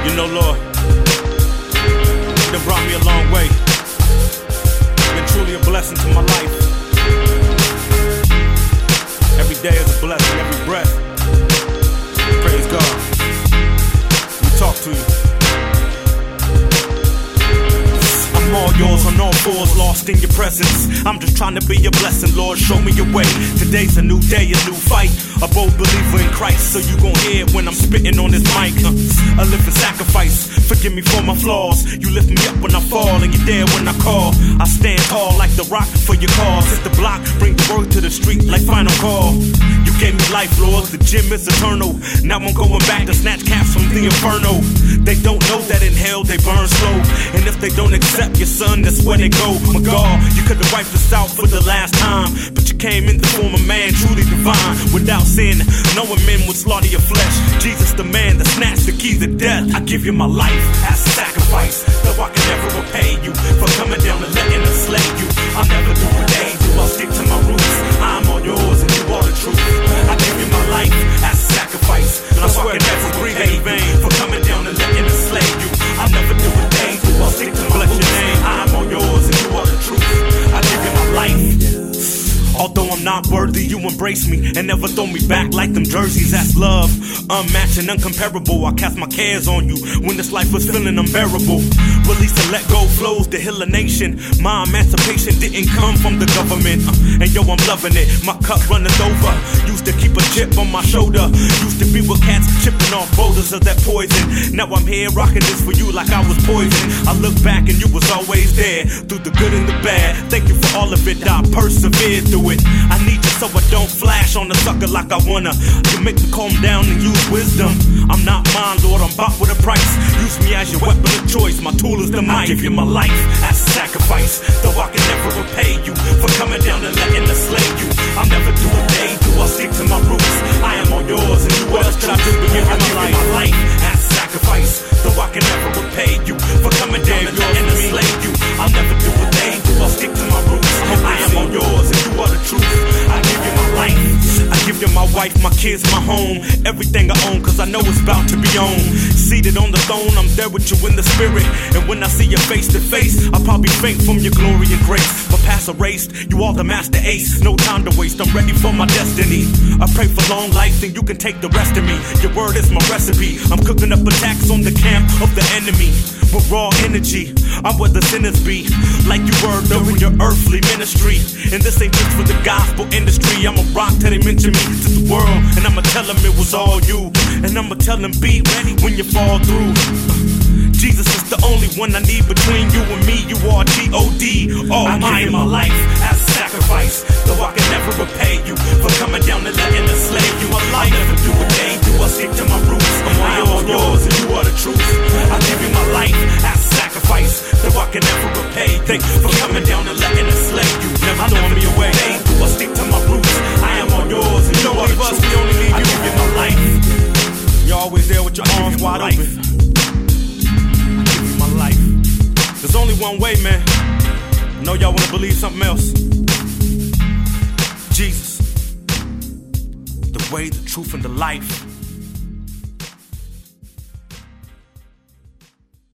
You know, Lord, you done brought me a long way. Been truly a blessing to my life. Every day is a blessing, every breath. Praise God. We talk to you. I'm all yours on all fours, lost in your presence. I'm just trying to be a blessing, Lord, show me your way. Today's a new day, a new fight. A bold believer in Christ, so you gon' hear it when I'm spitting on this mic. A living sacrifice, forgive me for my flaws. You lift me up when I fall, and you're there when I call. I stand tall like the rock for your cause. Hit the block, bring the word to the street like final call. You gave me life, Lord, the gym is eternal. Now I'm going back to snatch caps from the inferno. They don't know that in hell they burn slow, and if they don't accept your son, that's where they go. My God, you could've wiped us out for the last time, but you came in the form of man, truly divine. Without sin, knowing men would slaughter your flesh. Jesus the man that snatched the keys of death. I give you my life as a sacrifice, though I can never repay you for coming down and letting us slay you. I'll never do what they do, I'll stick to my roots. I'm all yours and you are the truth. I give you my life as a sacrifice, and I swear I can never repay you for coming down and letting us slay you. I'll never do what they do, I'll stick to my roots. I'm all yours and you are the truth. I give you my life. Although I'm not worthy, you embrace me and never throw me back like them jerseys. That's love, unmatched and uncomparable. I cast my cares on you when this life was feeling unbearable. Release and let go flows to heal a nation. My emancipation didn't come from the government, and yo, I'm loving it. My cup runneth over. Used to keep a chip on my shoulder. Used to be with cats chipping off boulders of that poison. Now I'm here rocking this for you like I was poison. I look back and you was always there, through the good and the bad. Thank you for all of it, I persevered through it. I need you so I don't flash on the sucker like I wanna. You make me calm down and use wisdom. I'm not mine, Lord, I'm bought with a price. Use me as your weapon of choice, my tool is the mic. I give you my life as a sacrifice, though I can never repay you for coming down and letting us slay you. I'll never do what they do, I'll stick to my roots. I am all yours and you are the truth. I give you my life as a sacrifice, though I can never repay you for coming down and letting us slay you. I'll never do what they do, I'll stick to my roots. I am all yours and you are the truth. I give you my life. I give you my wife, my kids, my home, everything I own, cause I know it's about to be on. Seated on the throne, I'm there with you in the spirit, and when I see you face to face, I'll probably faint from your glory and grace. My past erased, you are the master ace. No time to waste, I'm ready for my destiny. I pray for long life, and you can take the rest of me. Your word is my recipe. I'm cooking up attacks on the camp of the enemy with raw energy. I'm where the sinners be, like you were during your earthly ministry. And this ain't just for the gospel industry. I'ma rock till they mention me to the world, and I'ma tell them it was all you. And I'ma tell them be ready when you fall through. Jesus is the only one I need between you and me. You are G-O-D. I give you my life as a sacrifice, though I can never repay you for coming down and letting us slay you. I'll never do what they do, I stick to my roots. I am all yours and you are the truth. I give you my life as a sacrifice, though I can never repay you for coming down and letting us slay you. Never throwing me away, I stick to my roots. I am all yours and you are the truth. I give you my life. You're always there with your arms wide open. Life. There's only one way, man. I know y'all wanna believe something else. Jesus, the way, the truth, and the life.